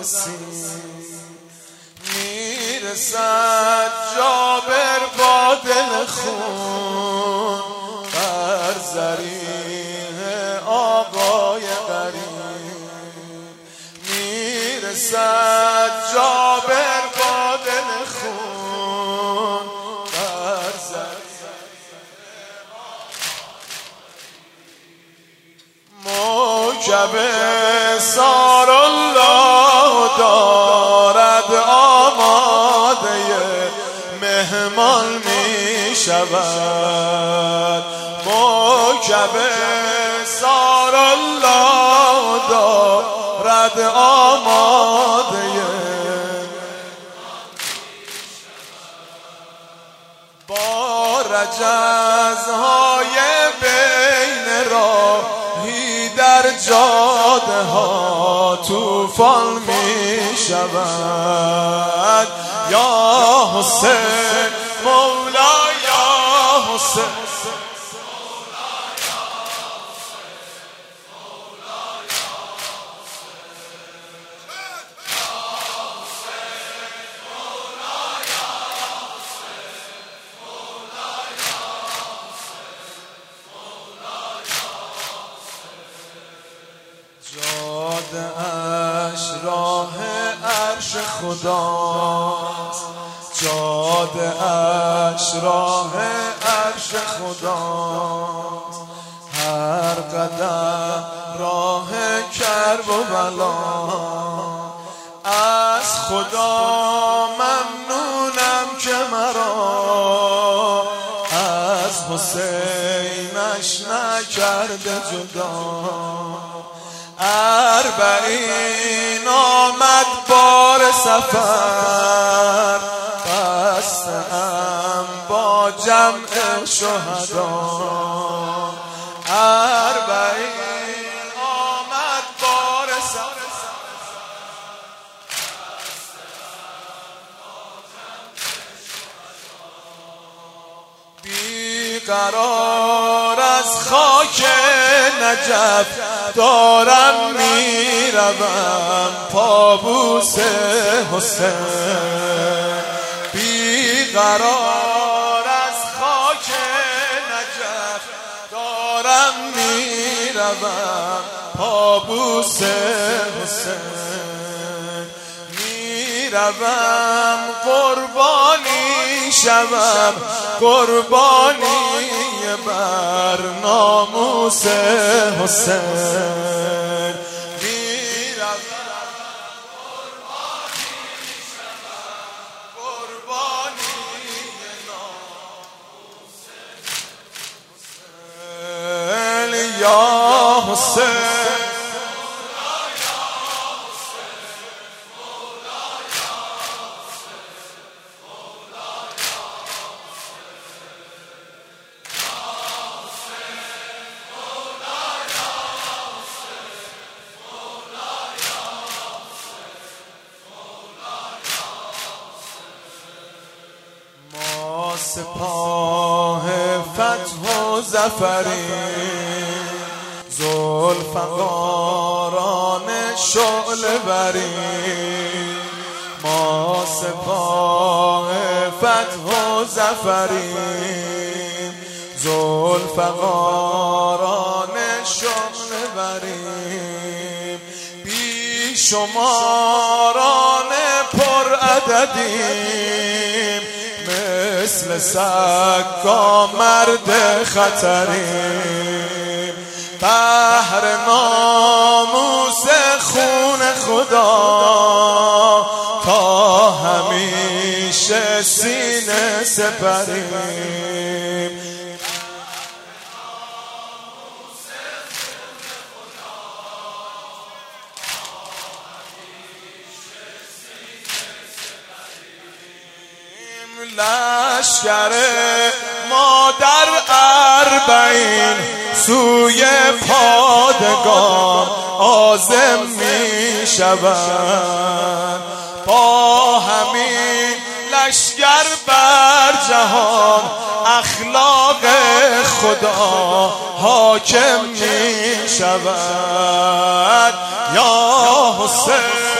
رسید میرسد جابر با دل خون بر ذریح آقای غریب میرسد جابر با دل خون بر ذریح موکب سار الله دارد آماده مهمان می شود موکب سار الله دارد آماده با رجزهای بین راهی در جاده ها طوفان می شود یا حسین مولا یا حسین جاده اش راه عرش خداست جاده اش راه عرش خداست هر قدم راه کرب و بلا از خدا ممنونم که مرا از حسینش نکرده جدا اربعین آمد بار سفر بستم با جمع شهدا اربعین آمد بار سفر بیقرار از خاک نجف دارم میروم پابوس حسین بیقرار از خاک نجف دارم میروم پابوس حسین میروم قربانی شوم قربانی بر ناموس حسین میروم قربانی شوم قربانی ناموس حسین یا حسین سپاه فتح و ظفریم ذوالفقاران شعله بریم ما سپاه فتح و ظفریم ذوالفقاران شعله بریم بی شماران پر عددیم مثل سگا مرد خطریم بهر ناموس خون خدا تا همیشه سینه سپریم لشکر ما در اربعین سوی پادگان عازم می شود با همین لشکر بر جهان اخلاق خدا حاکم می شود یا حسین